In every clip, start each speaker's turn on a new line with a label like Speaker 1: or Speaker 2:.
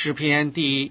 Speaker 1: 诗篇第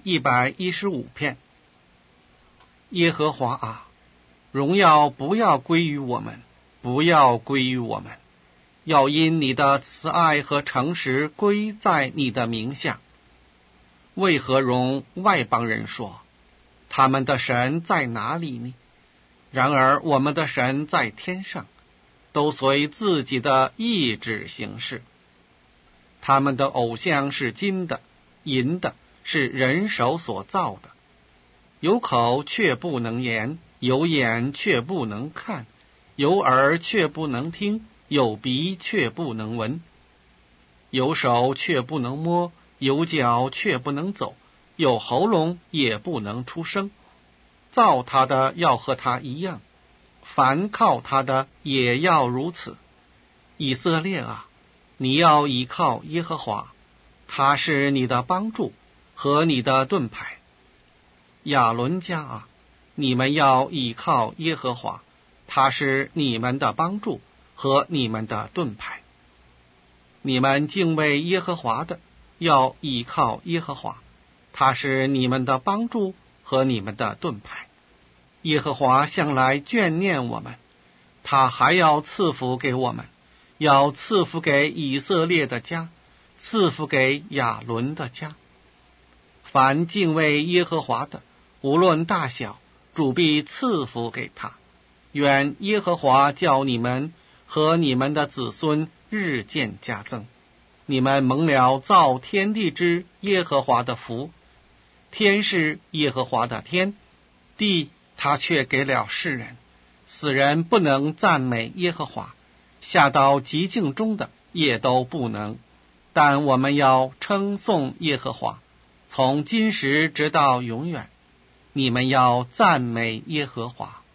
Speaker 1: 115篇。耶和华啊，荣耀不要归于我们，不要归于我们，要因你的慈爱和诚实归在你的名下。为何容外邦人说，他们的神在哪里呢？然而我们的神在天上，都随自己的意志行事。他们的偶像是金的、银的，是人手所造的。有口却不能言，有眼却不能看，有耳却不能听，有鼻却不能闻，有手却不能摸，有脚却不能走，有喉咙也不能出声。造他的要和他一样，凡靠他的也要如此。以色列啊，你要倚靠耶和华，他是你的帮助和你的盾牌。亚伦家啊，你们要倚靠耶和华，他是你们的帮助和你们的盾牌。你们敬畏耶和华的，要倚靠耶和华，他是你们的帮助和你们的盾牌。耶和华向来眷念我们，他还要赐福给我们，要赐福给以色列的家，赐福给亚伦的家。凡敬畏耶和华的，无论大小，主必赐福给他。愿耶和华叫你们和你们的子孙日渐加增。你们蒙了造天地之耶和华的福。天是耶和华的天，地他却给了世人。死人不能赞美耶和华，下到极境中的也都不能。但我们要称颂耶和华，从今时直到永远。你们要赞美耶和华。